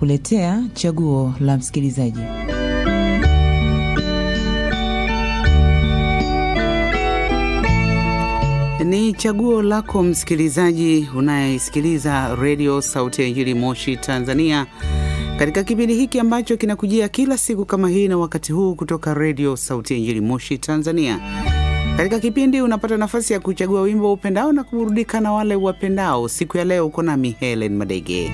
kukuletea chaguo la msikilizaji. Ni chaguo lako msikilizaji unayesikiliza Radio Sauti ya Injili Moshi Tanzania. Katika kipindi hiki ambacho kinakujia kila siku kama hii na wakati huu kutoka Radio Sauti ya Injili Moshi Tanzania. Katika kipindi unapata nafasi ya kuchagua wimbo upendao na kuburudika na wale wapendao. Siku ya leo uko nami Helen Madege.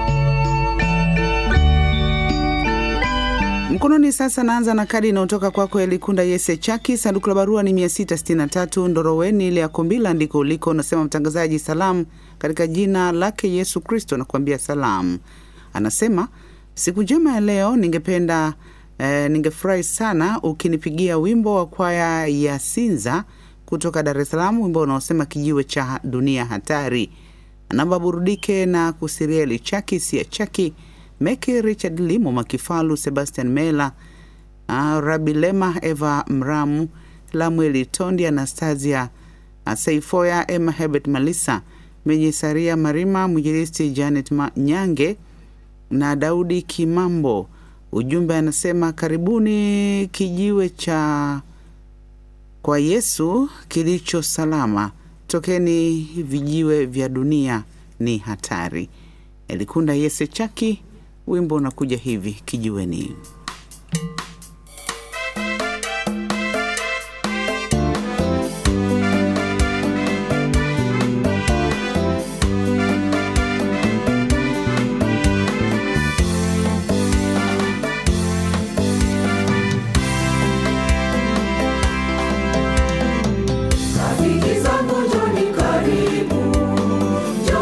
Mkononi sasa naanza na kadi inayotoka kwako Elikunda Yese Chaki. Sanduku la barua ni 663 Ndoroweni ile ya Kombila ndiko uliko. Unasema mtangazaji, salamu katika jina lake Yesu Kristo na kuambia salamu. Anasema siku njema ya leo ningefurahi sana ukinipigia wimbo wa kwaya ya Sinza kutoka Dar es Salaam, wimbo unaosema kijiwe cha dunia hatari. Anamba burudike na Kusirieli Chaki, Sia Chaki, Meki Richard Limo, Makifalu, Sebastian Mela, Rabilema, Eva Mramu, Lamueli Tondi, Anastasia Saifoya, Emma Hebet Malisa, Menyesaria Marima, Mwijilisti Janet Nyange na Daudi Kimambo. Ujumbe anasema karibuni kijiwe cha kwa Yesu kilicho salama, tokeni vijiwe vya dunia ni hatari. Elikunda Yese Chaki, wimbo unakuja hivi, kijiweni.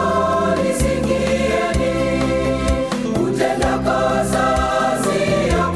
Kutenda kazi ya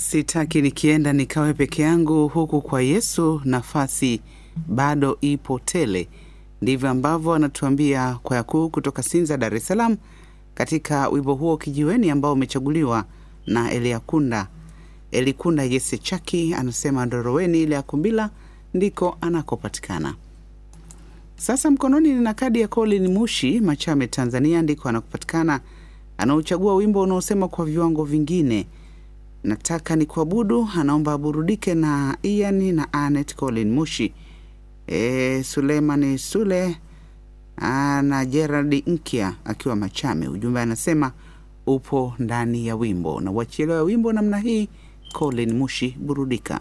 Sitaki nikienda nikawe peke yangu, huku kwa Yesu nafasi bado ipo tele. Ndivyo ambavyo anatuambia kwaya kuu kutoka Sinza, Dar es Salaam, katika wimbo huo Kijiweni ambao umechaguliwa na Elikunda Yese Chaki. Anasema Ndoroweni ile Akumbila ndiko anakopatikana. Sasa mkononi nina kadi ya Colin Mushi, Machame, Tanzania, ndiko anakopatikana. Anauchagua wimbo unaosema kwa viwango vingine, nataka ni kuabudu. Anaomba aburudike na Ian na Anet. Colin Mushi. Suleiman Sule na Gerald Nkia akiwa Machame. Ujumbe anasema upo ndani ya wimbo, na wachielewa wimbo namna hii. Colin Mushi, burudika.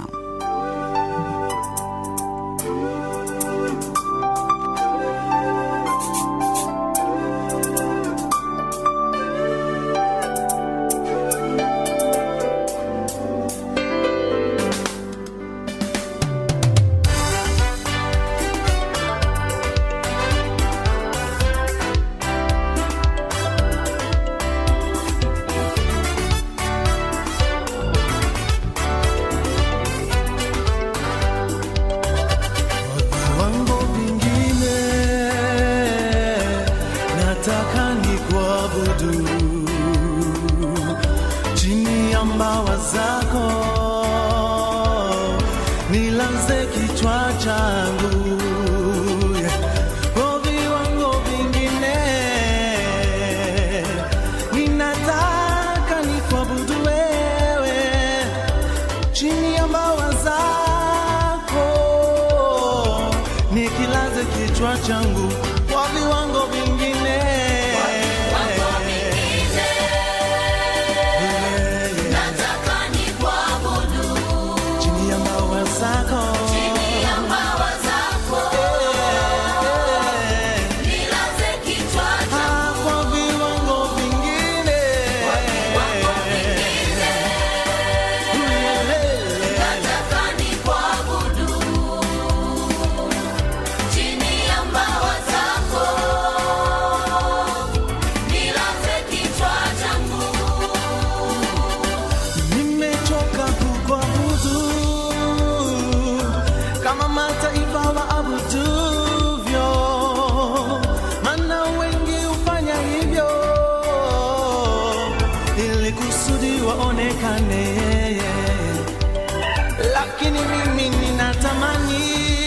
Lakini mimi ninatamani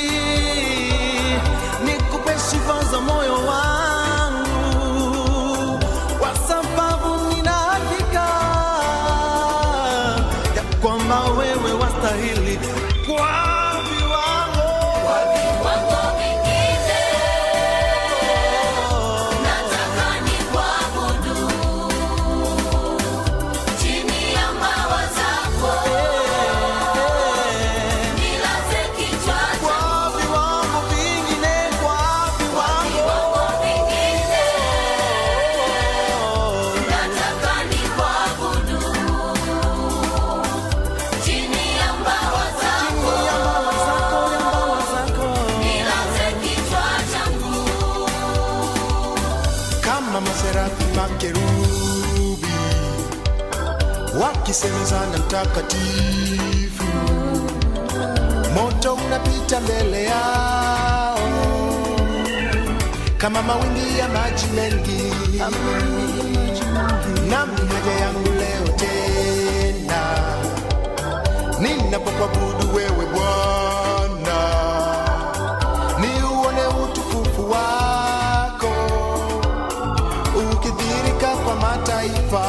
nikupe sifa za moyo wangu, kwa sababu nina hakika ya kwamba wewe wastahili kwa makerubi wakisemezana mtakatifu, moto unapita mbele yao kama mawimbi ya maji mengi. Na haja yangu leo tena ninapokuabudu wewe Bwana, niuone utukufu wako ukidhihirika kwa mataifa.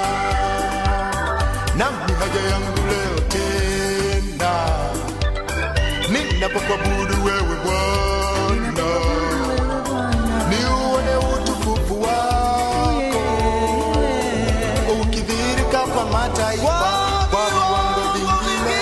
Nami haja yangu leo tena ninapokuabudu wewe Bwana, niuone utukufu wako ukidhihirika kwa mataifa. Kwa viwango vingine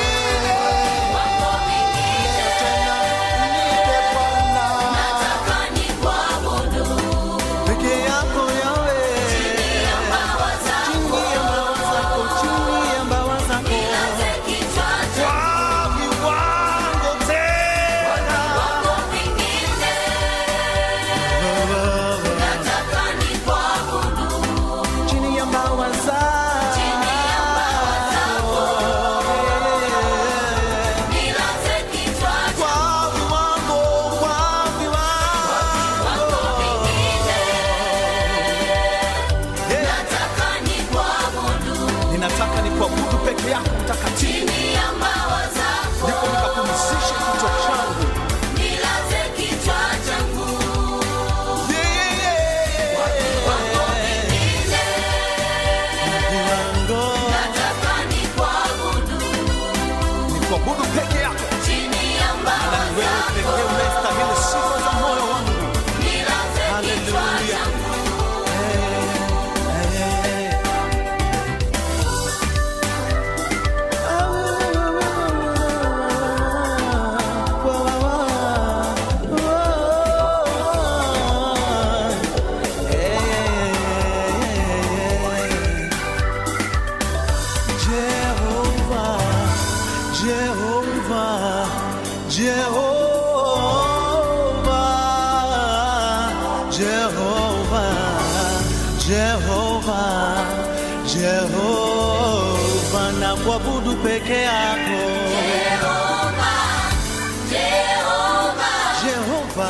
Jehova na kuabudu peke yako. Jehova, Jehova, Jehova,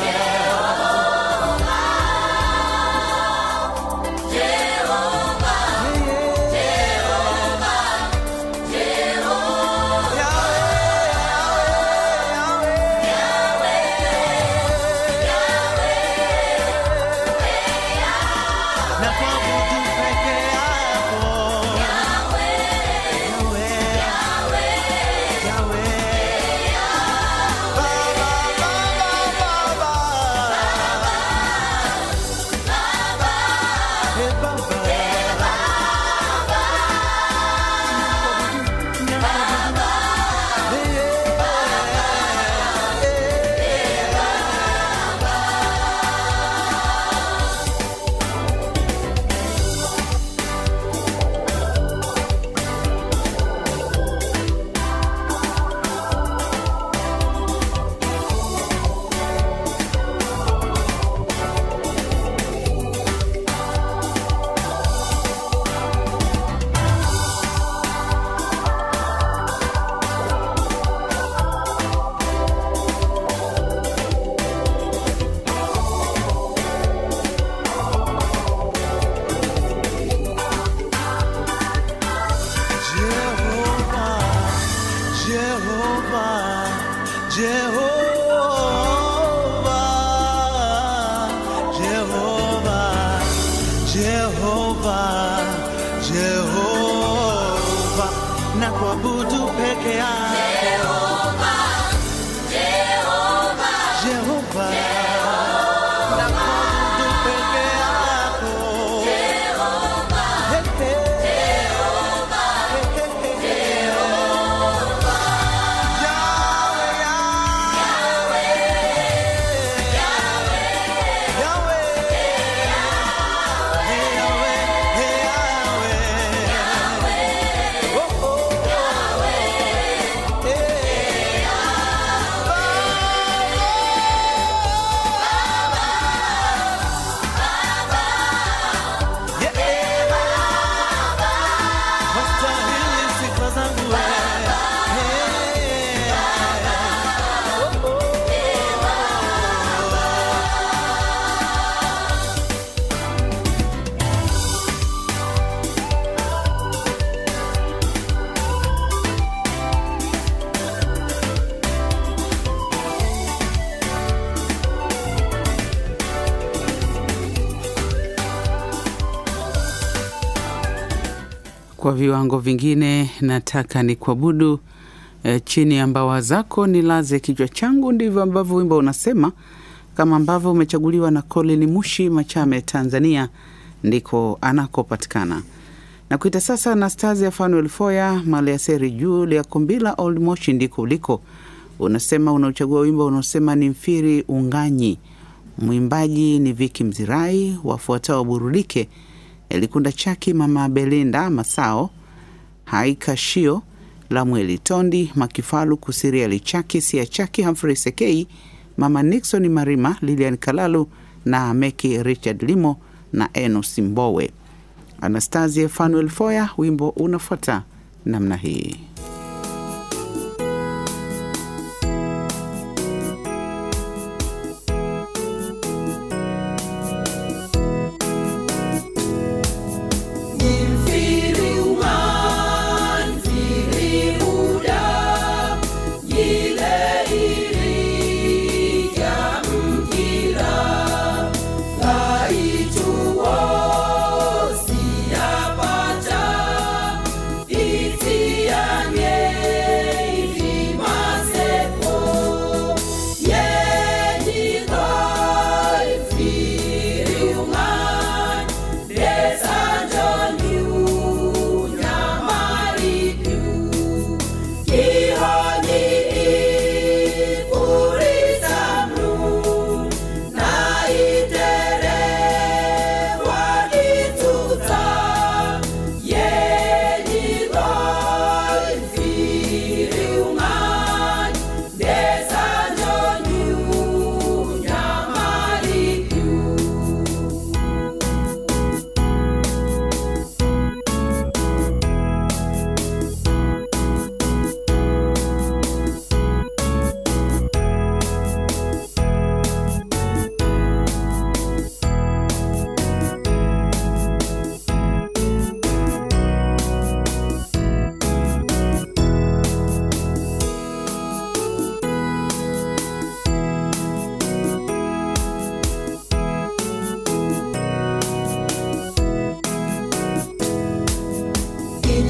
Jehova, Jehova, Jehova, Jehova, Yahweh, na kuabudu peke yako. Jehova na kuabudu peke yako. Jehova, Jehova, Jehova na kuabudu peke yako. Jehova, Jehova, Jehova, Yahweh, Yahweh, Yahweh, Kwa viwango vingine nataka ni kuabudu chini ya mbawa zako nilaze kichwa changu, ndivyo ambavyo wimbo unasema, kama ambavyo umechaguliwa na Colin Mushi, Machame, Tanzania, ndiko anakopatikana. Na kuita sasa Anastasia Fanuel Foya, Maliaseri Julia Kumbila, Old Moshi, ndiko uliko. Unasema unauchagua wimbo unasema ni Mfiri Unganyi. Mwimbaji ni Viki Mzirai, wafuatao burudike: Elikunda Chaki, Mama Belinda Masao, Haika Shio, Lamweli Tondi, Makifalu, Kusiria Lichaki, Sia Chaki, Humphrey Sekei, Mama Nixon Marima, Lilian Kalalu na Meki Richard Limo na Eno Simbowe. Anastasia Fanuel Foya, wimbo unafuata namna hii. Yeah.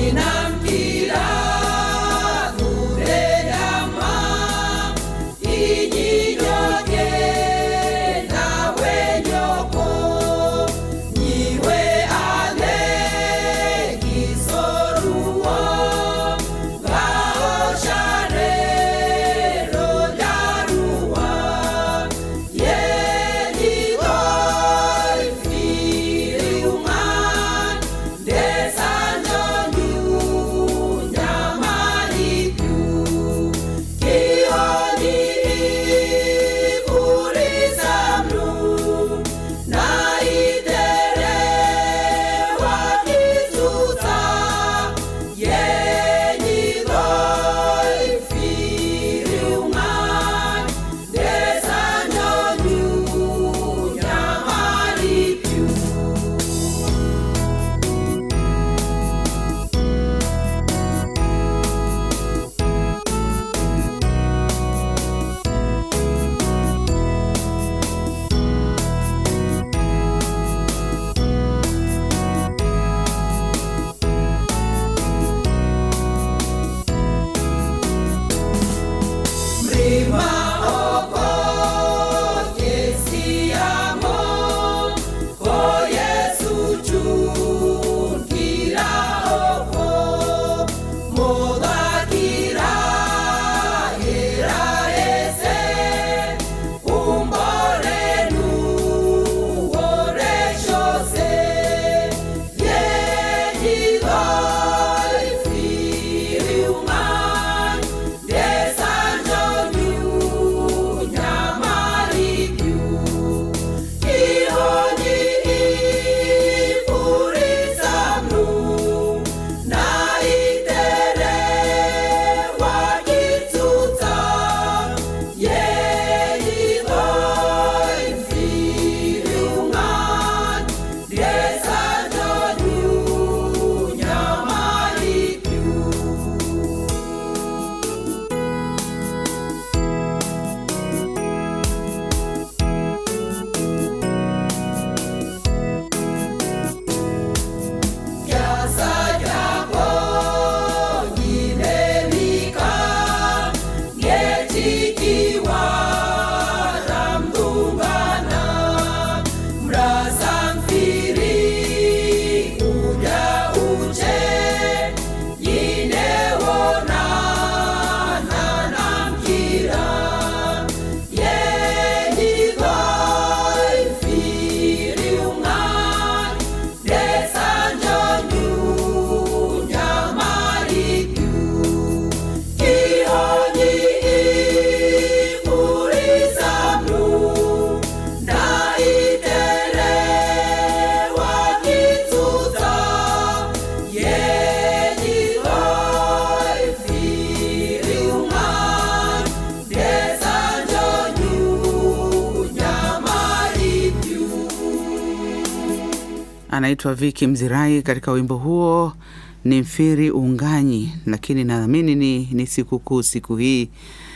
Anaitwa Viki Mzirai katika wimbo huo ni Mfiri Unganyi, lakini naamini ni sikukuu siku hii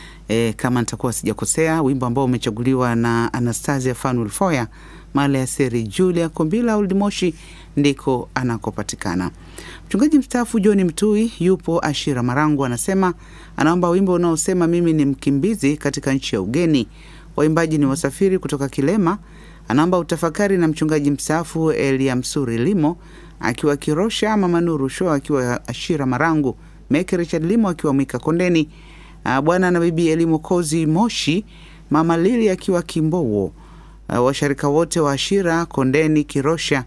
kama nitakuwa sijakosea. Wimbo ambao umechaguliwa na Anastasia Fanuel Foya, mali ya Seri Julia Kombila Oldimoshi ndiko anakopatikana. Mchungaji mstaafu John Mtui yupo Ashira Marangu, anasema anaomba wimbo unaosema mimi ni mkimbizi katika nchi ya ugeni. Waimbaji ni Wasafiri kutoka Kilema. Anaomba utafakari na mchungaji mstaafu Elia Msuri Limo akiwa Kirosha, Mama Nuru Show akiwa Ashira Marangu, Meke Richard Limo akiwa Mwika Kondeni, bwana na bibi Elimo Kozi Moshi, Mama Lili akiwa Kimbowo, washarika wote wa Ashira, Kondeni, Kirosha,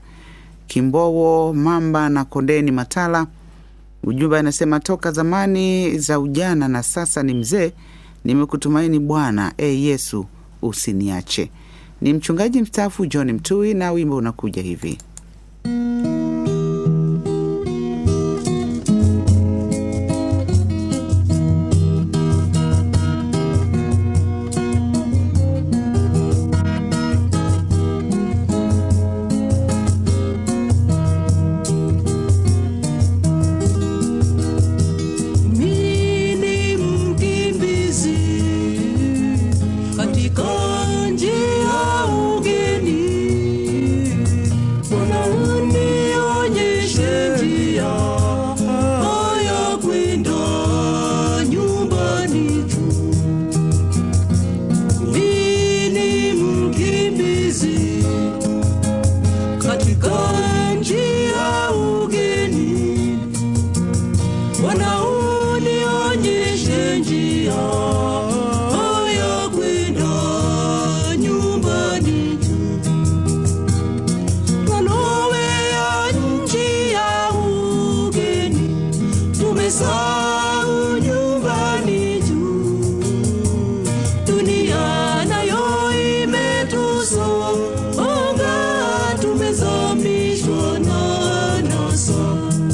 Kimbowo, Mamba na Kondeni Matala. Ujumbe anasema toka zamani za ujana na sasa ni mzee, nimekutumaini Bwana, Yesu usiniache. Ni mchungaji mstaafu John Mtui na wimbo unakuja hivi. Uni Bwana unionyeshe njia ya kwenda nyumbani juu. Twalowea nchi ya ugeni, tumesahau nyumbani juu. Dunia nayo imetusonga, tumezamishwa na nasa.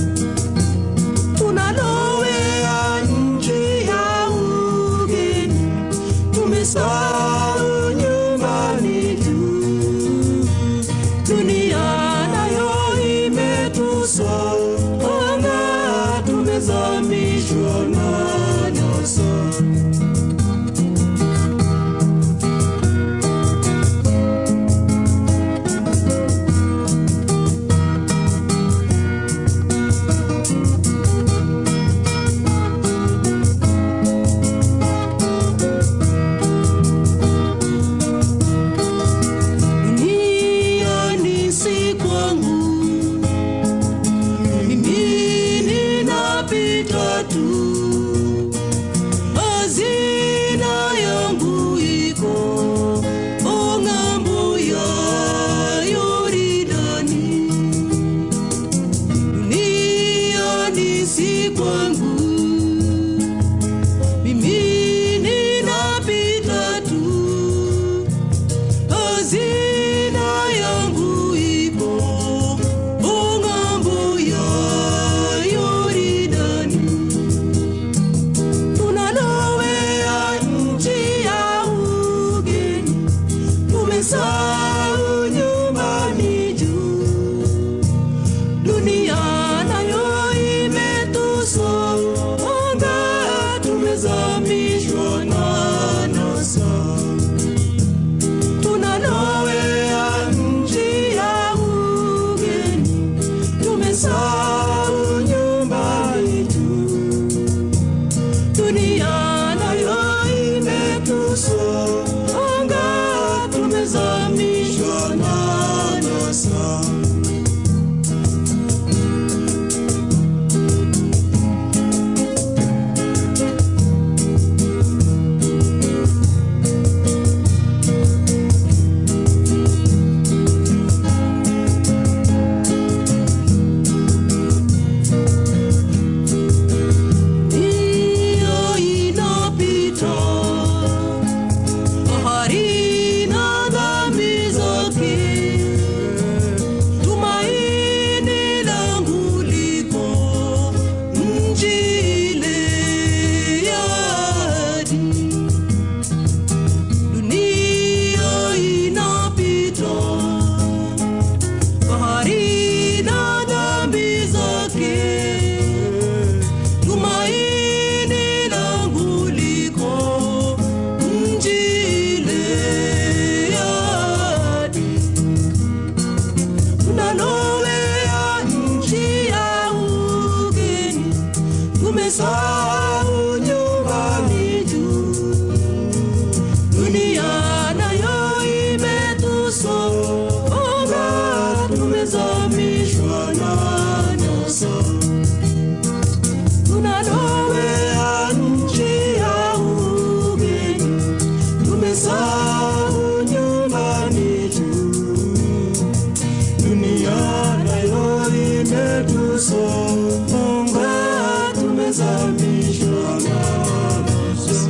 Tunalowea nchi ya ugeni, tumesahau nyumbani juu. Dunia nayo imetusonga, tumezamishwa na nasa. Dunia ni si kwangu, mimi ninapita tu. Hazina yangu iko ng'ambo ya Yordani. Dunia ni si kwangu, mimi ninapita tu. Hazina yangu iko ng'ambo ya Yordani. Tunalowea nchi ya ugeni, tumesahau nyumbani juu. Dunia nayo imetusonga, tumezamishwa na nasa. Tunalowea nchi ya ugeni, tumesahau nyumbani juu. Dunia nayo imetusonga, tumezamishwa na nasa. Dunia inapita, bahari na dhambi zake. Tumaini langu liko nchi ile ya ahadi. Dunia inapita, bahari na dhambi zake. Tumaini langu liko nchi ile ya ahadi. Tunalowea nchi ya ugeni, tumesahau nyumbani juu. Dunia nayo imetusonga, tumezamishwa na nasa. Tunalowea nchi ya ugeni, tumesahau nyumbani juu. Dunia nayo imetusonga, tumezamishwa na nasa.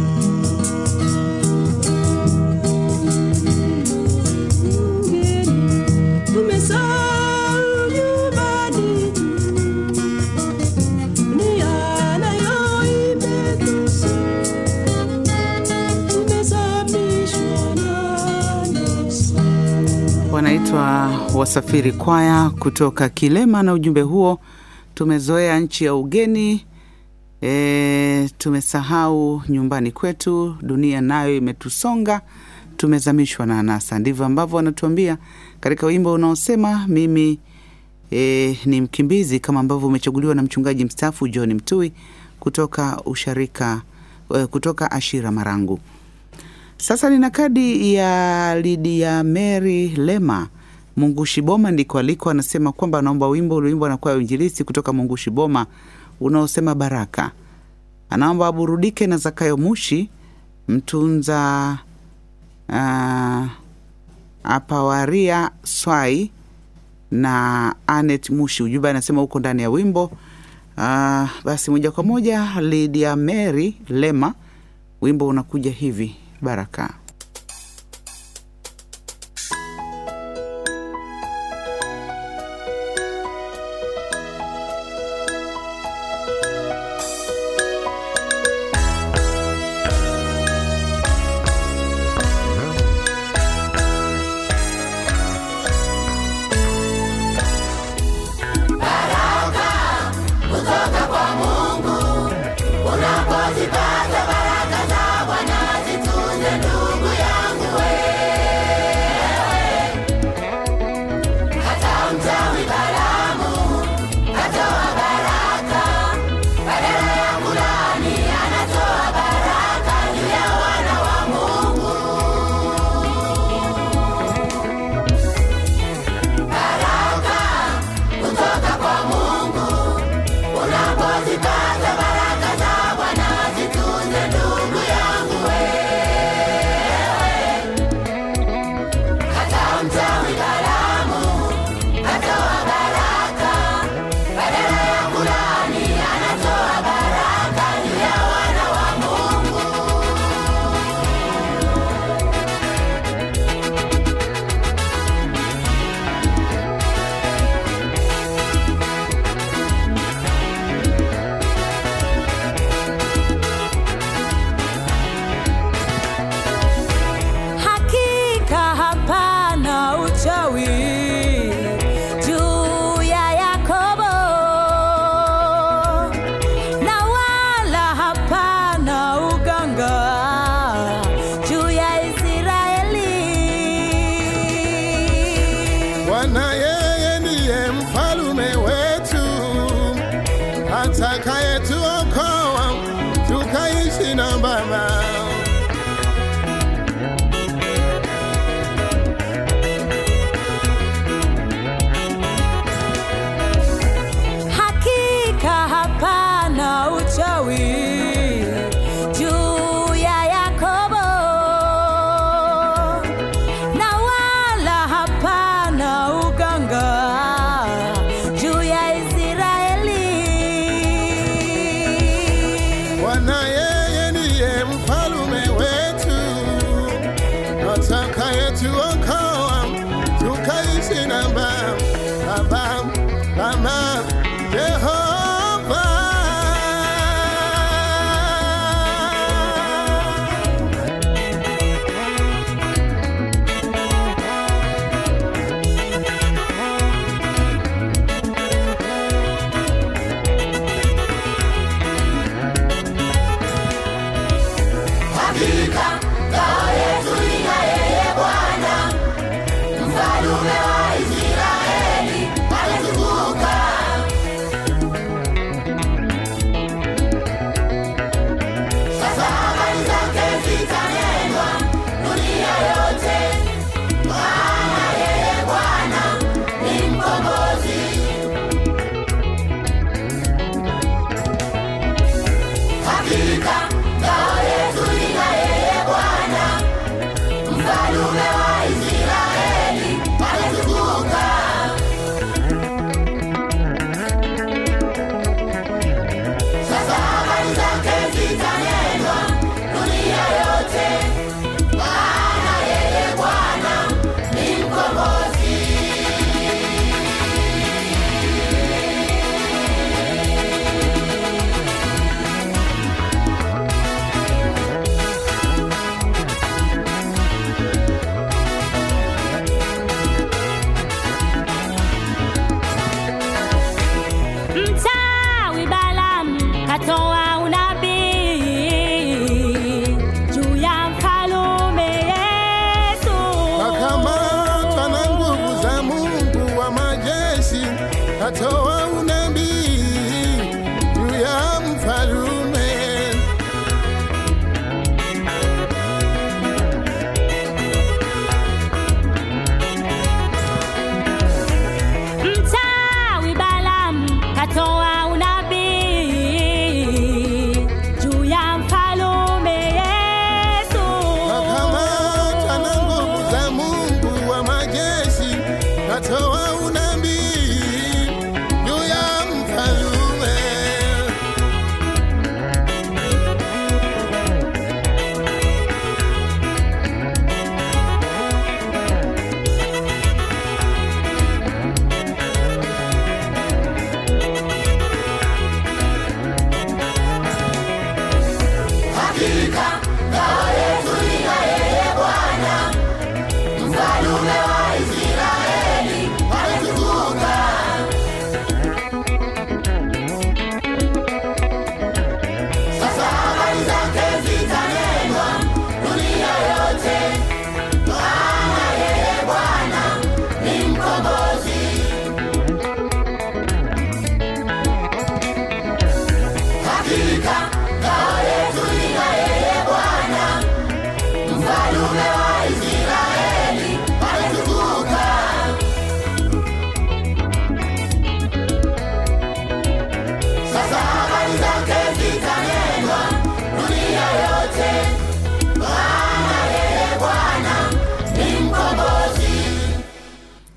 Tumesahau nyumbani juu. Dunia nayo imetusonga, tumezamishwa na nasa. Wanaitwa Wasafiri Kwaya kutoka Kilema, na ujumbe huo, tumezoea nchi ya ugeni, tumesahau nyumbani kwetu, dunia nayo imetusonga, tumezamishwa na anasa. Ndivyo ambavyo wanatuambia katika wimbo unaosema mimi ni mkimbizi, kama ambavyo umechaguliwa na mchungaji mstaafu John Mtui kutoka usharika kutoka Ashira Marangu. Sasa nina kadi ya Lydia Mary Lema Mungushi Boma, ndiko aliko. Anasema kwamba anaomba wimbo na kwa injilisi kutoka Mungushi Boma unaosema baraka. Anaomba aburudike na Zakayo Mushi, Mtunza Apawaria Swai na Anet Mushi. Ujumbe anasema uko ndani ya wimbo. Basi moja kwa moja Lydia Mary Lema, wimbo unakuja hivi, baraka. Bwana yeye ndiye mfalume wetu, atakayetuokoa tukaishi na Baba. Hakika hapana uchawi juu ya Yakobo, na wala hapana uganga juu ya Israeli.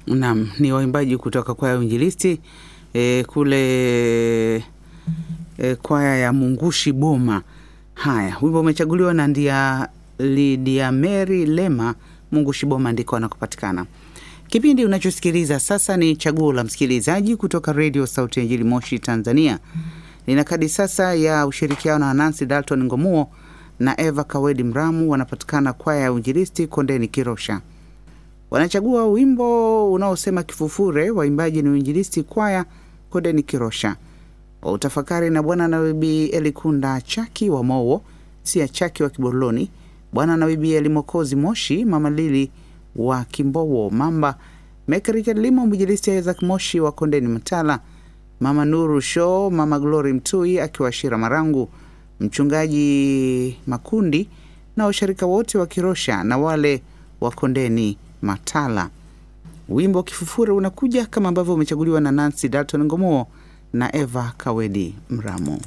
Naam, ni waimbaji kutoka kwaya Uinjilisti kule kwaya ya Mungushi Boma. Haya, wimbo umechaguliwa na Lydia Mary Lema. Mungushi Boma ndiko anakopatikana. Kipindi unachosikiliza sasa ni Chaguo la Msikilizaji kutoka Radio Sauti ya Injili Moshi, Tanzania. Nina kadi sasa ya ushirikiano na Nancy Dalton Ngomuo na Eva Kawedi Mramu, wanapatikana kwaya ya Uinjilisti Kondeni Kirosha. Wanachagua wimbo unaosema Kifufure, waimbaji ni Uinjilisti kwaya Kondeni Kirosha. Wa utafakari na Bwana na Bibi Elikunda Chaki wa Mowo, Sia Chaki wa Kiborloni, Bwana na Bibi Elimokozi Moshi, Mama Lili wa Kimbowo Mamba, Mekarika Limo Uinjilisti Isaac Moshi wa Kondeni Mtala, Mama Nuru Show, Mama Glory Mtui akiwa Shira Marangu, Mchungaji Makundi na washirika wote wa Kirosha na wale wa Kondeni Matala. Wimbo Kifufure unakuja kama ambavyo umechaguliwa na Nancy Dalton Ngomuo na Eva Kawedi Mramo.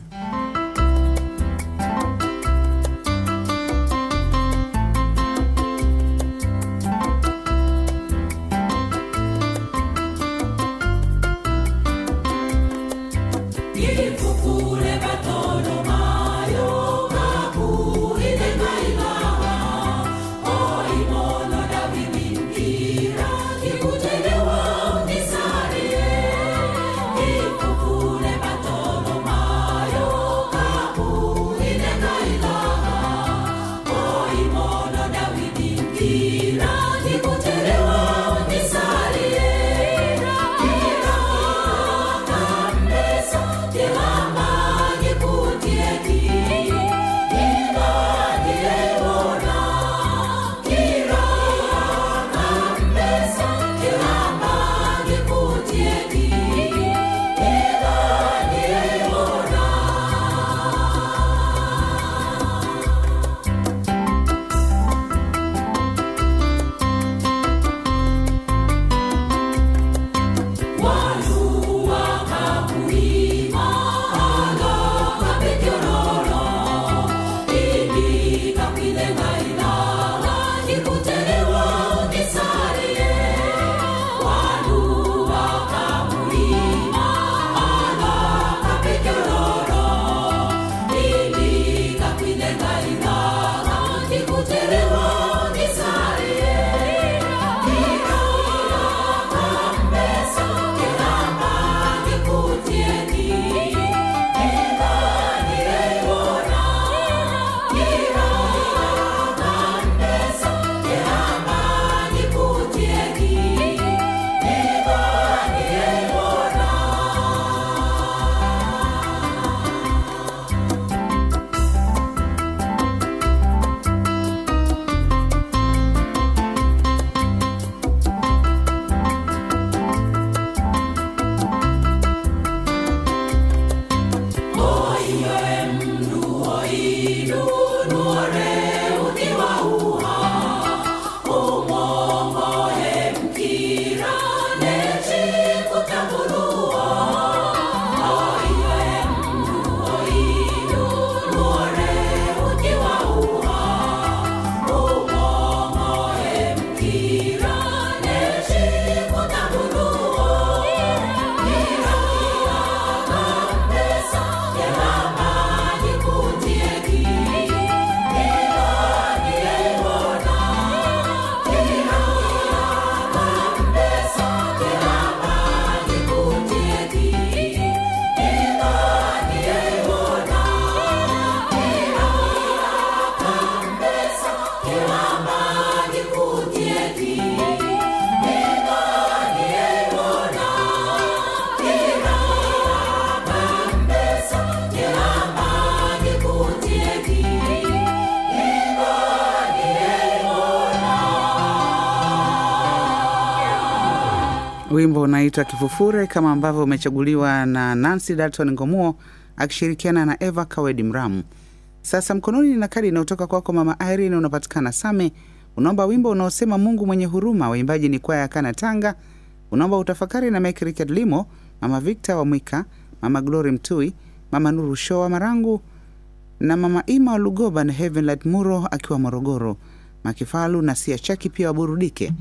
Wimbo unaitwa Kifufure kama ambavyo umechaguliwa na Nancy Dalton Ngomuo akishirikiana na Eva Kawedi Mramu. Sasa mkononi na kadi inayotoka kwako Mama Irene, unapatikana Same. Unaomba wimbo unaosema Mungu mwenye huruma, waimbaji ni kwaya Kana Tanga. Unaomba utafakari na Mike Richard Limo, Mama Victor wa Mwika, Mama Glory Mtui, Mama Nuru Show wa Marangu na Mama Ima wa Lugoba na Heaven Light Muro akiwa Morogoro. Makifalu na Sia Chaki pia waburudike.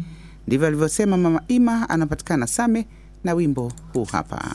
Ndivyo alivyosema Mama Ima. Anapatikana Same na wimbo huu hapa.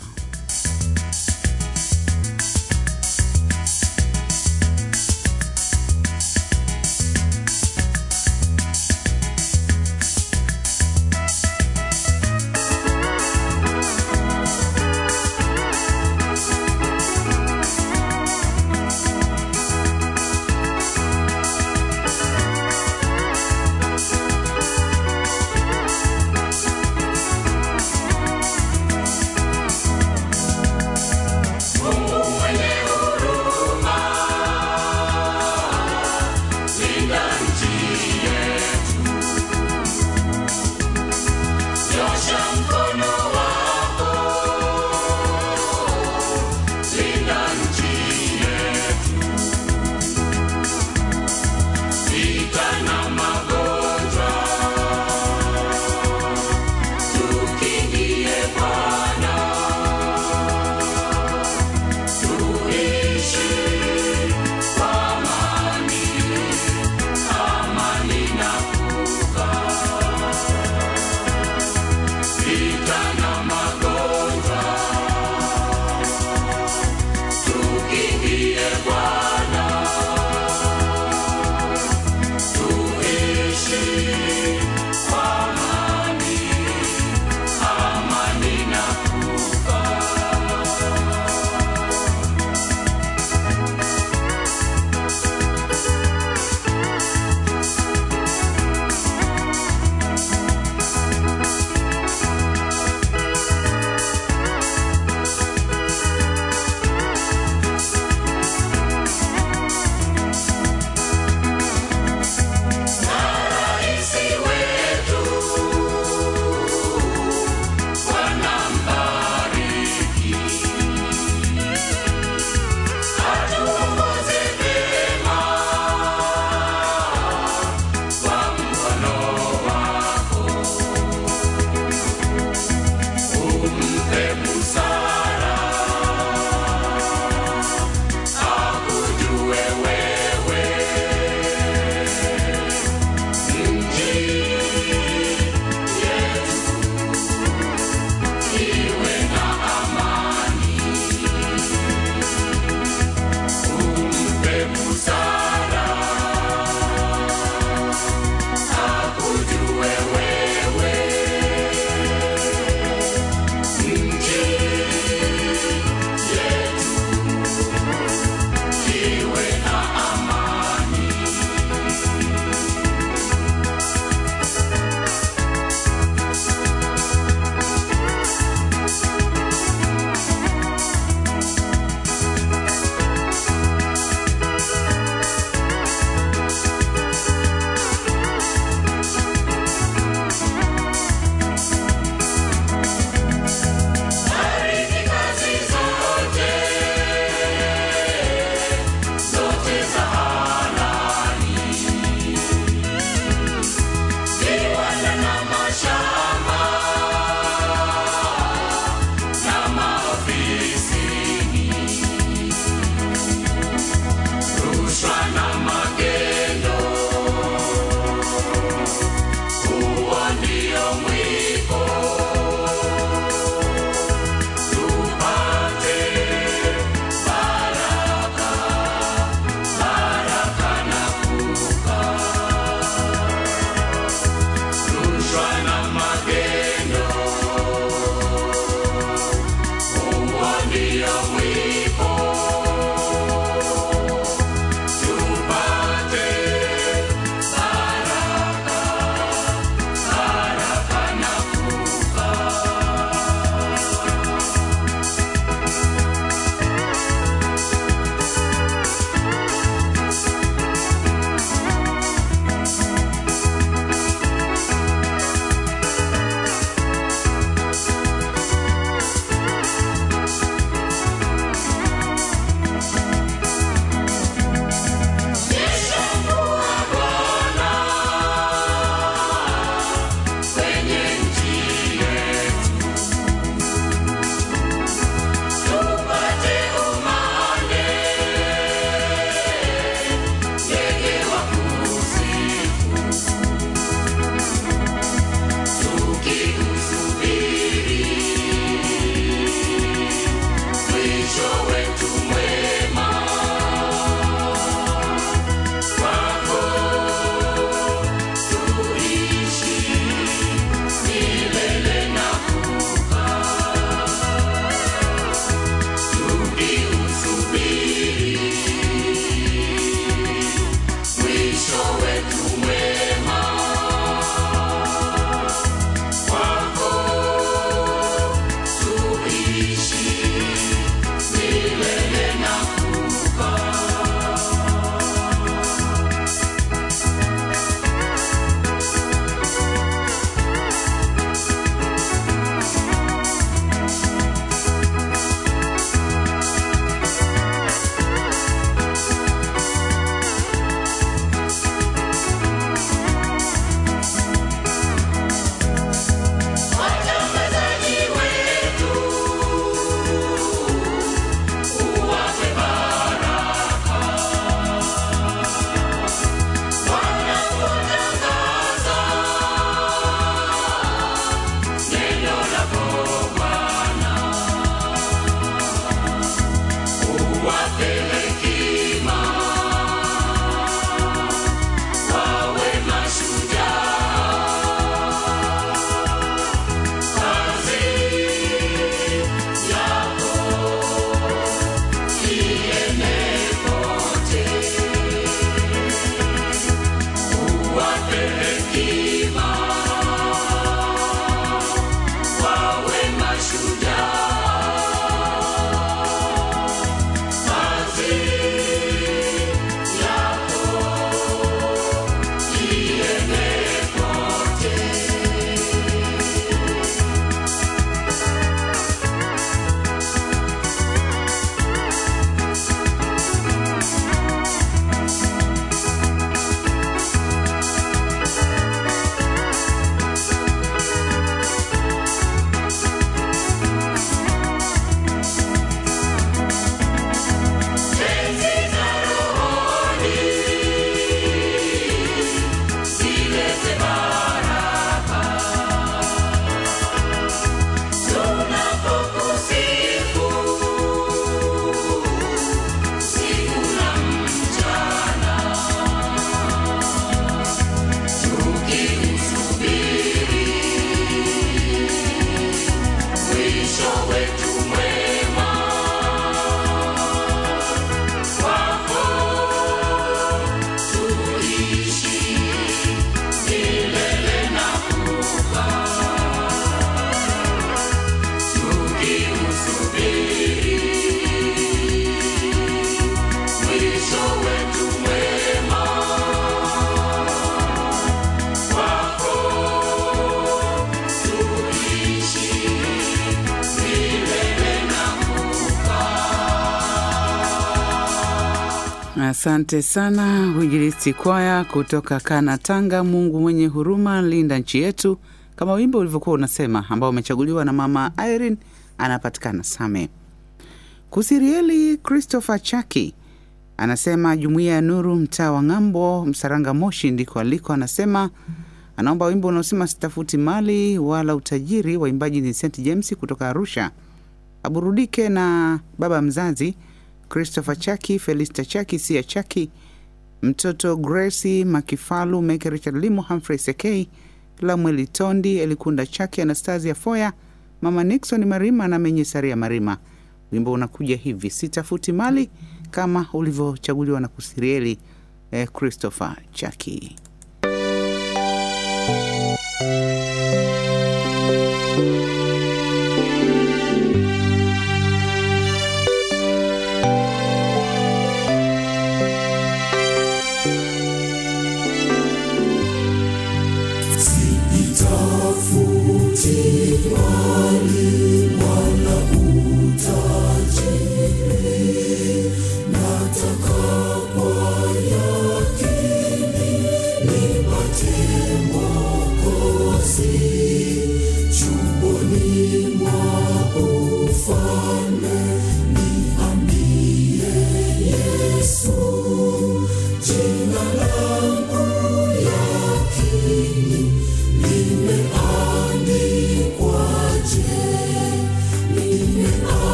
Asante sana Uinjilisti Kwaya kutoka Kana Tanga. Mungu mwenye huruma, linda nchi yetu, kama wimbo ulivyokuwa unasema, ambao umechaguliwa na mama Irene, anapatikana Same. Kusirieli Christopher Chaki anasema Jumuiya ya Nuru, mtaa wa Ngambo, Msaranga Moshi ndiko aliko. Anasema anaomba wimbo unaosema sitafuti mali wala utajiri, waimbaji ni St. James kutoka Arusha. Aburudike na baba mzazi Christopher Chaki, Felista Chaki, Sia Chaki, mtoto Gracie Makifalu, Meke Richard Limo, Humphrey Sekei, Lamweli Tondi, Elikunda Chaki, Anastasia Foya, mama Nixon Marima na Menyesaria Marima. Wimbo unakuja hivi: sitafuti mali, kama ulivyochaguliwa na Kusirieli Christopher Chaki.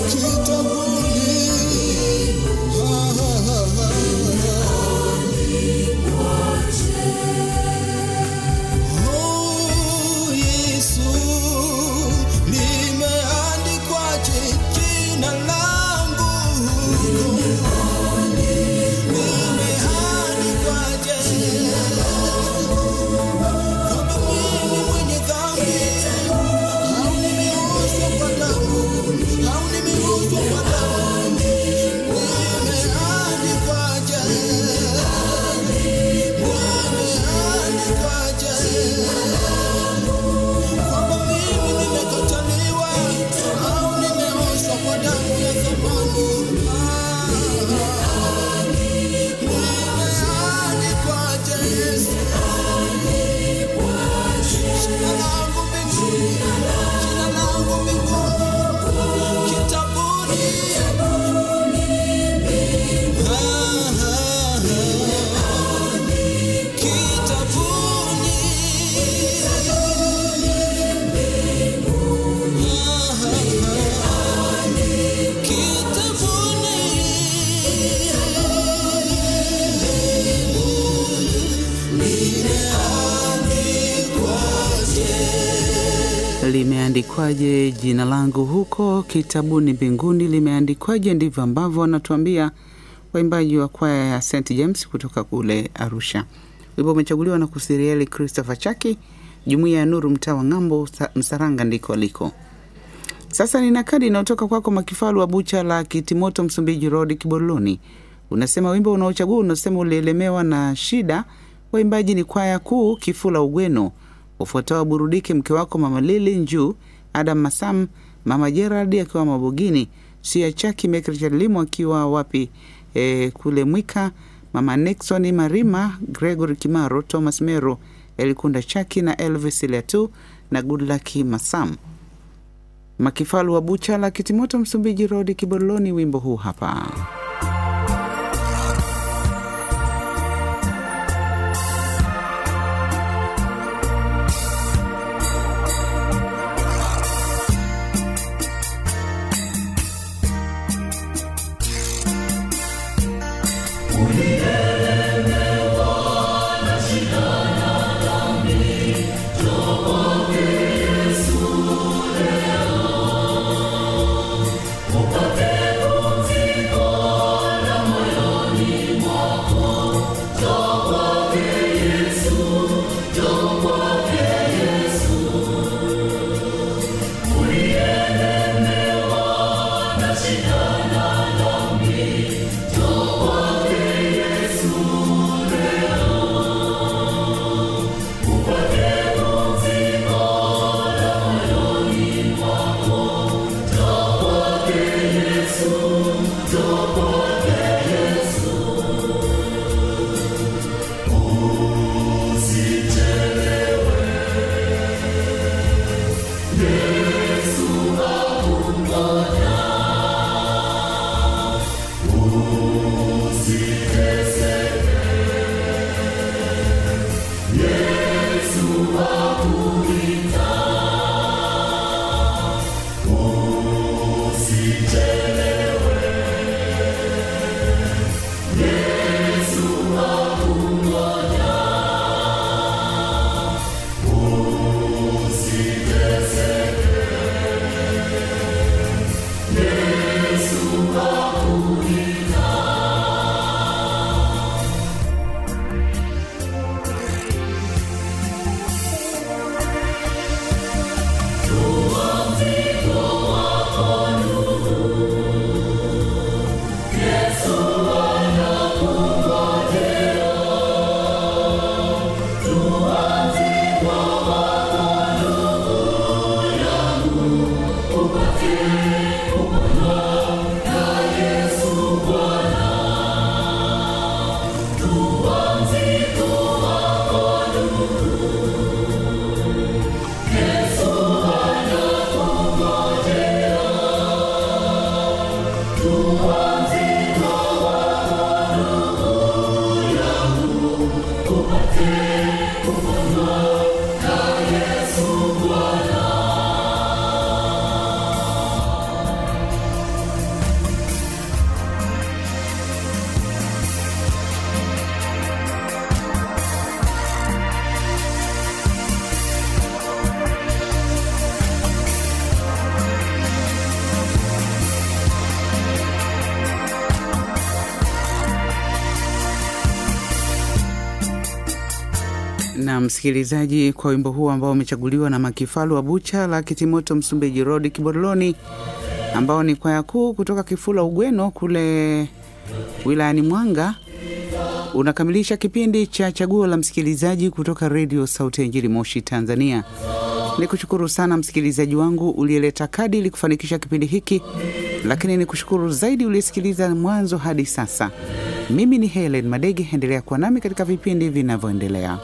Limeandikwaje jina langu huko kitabuni mbinguni, limeandikwaje? Ndivyo ambavyo wanatuambia waimbaji wa kwaya ya St. James kutoka kule Arusha. Wimbo umechaguliwa na Kusirieli Christopher Chaki, Jumuiya ya Nuru mtaa wa Ngambo, Msaranga ndiko liko. Sasa nina kadi inayotoka kwako Makifalu wa Bucha la Kitimoto, Msumbiji Road, Kiboloni. Unasema wimbo unaochagua unasema ulielemewa na shida. Waimbaji ni kwaya kuu Kifula Ugweno. Ufuatao burudike mke wako Mama Lili Nju, Adam Masam, Mama Gerard akiwa Mabogini, Sia Chaki Mekricha Limo akiwa wapi kule Mwika, Mama Nixon Marima, Gregory Kimaro, Thomas Mero, Elikunda Chaki na Elvis Leatu na Goodluck Masam. Makifalu wa Bucha la Kitimoto, Msumbiji Road, Kiboloni, wimbo huu hapa. Upate pumziko Na msikilizaji, kwa wimbo huu ambao umechaguliwa na Makifalu wa Bucha la Kitimoto Msumbiji Road Kiboroloni, ambao ni kwaya kuu kutoka Kifula Ugweno kule wilayani Mwanga, unakamilisha kipindi cha chaguo la msikilizaji kutoka Radio Sauti ya Injili Moshi, Tanzania. Nikushukuru sana msikilizaji wangu uliyeleta kadi ili kufanikisha kipindi hiki, lakini nikushukuru zaidi uliyesikiliza mwanzo hadi sasa. Mimi ni Helen Madege, endelea kuwa nami katika vipindi vinavyoendelea.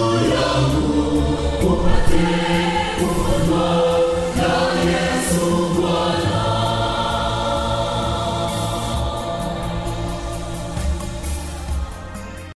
Yesu